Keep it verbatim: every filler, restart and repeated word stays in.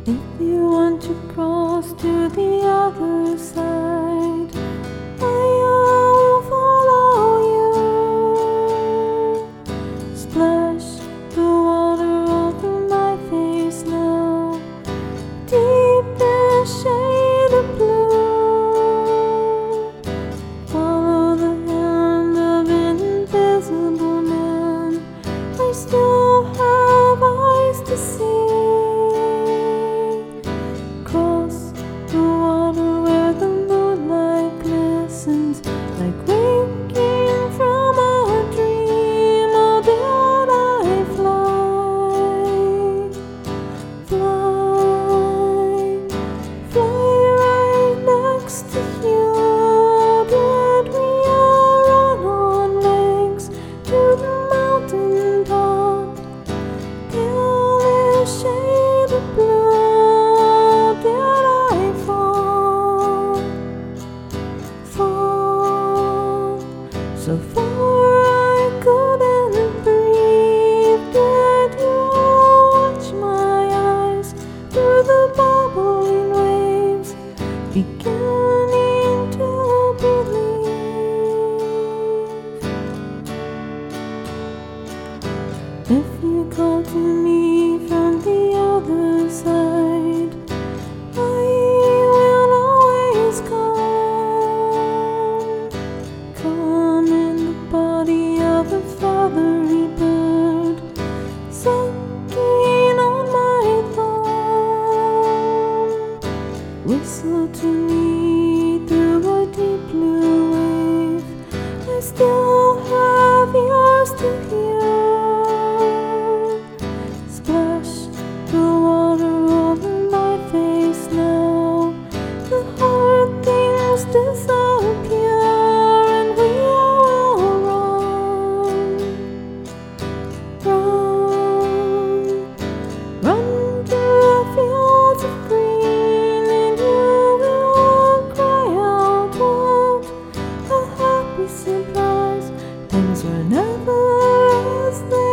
If you want to cross to the other side, I will follow you. Splash the water over my face now, deep in shade of blue. Follow the hand of an invisible man. I still have eyes to see. Like waking from a dream, oh, did I fly, fly, fly right next to you? Did we all run on legs to the mountain top? Pale shade of blue, did I fall, fall? So far I couldn't breathe. Did you watch my eyes through the bubbling waves, beginning to believe? If you call to me from the other side, I will always come. Come in the body of a feathery bird, sucking on my thumb. Whistle to me through a deep blue wave. I still have yours to hear. Splash the water over my face now. The hard things disappear. Surprise, things were never as they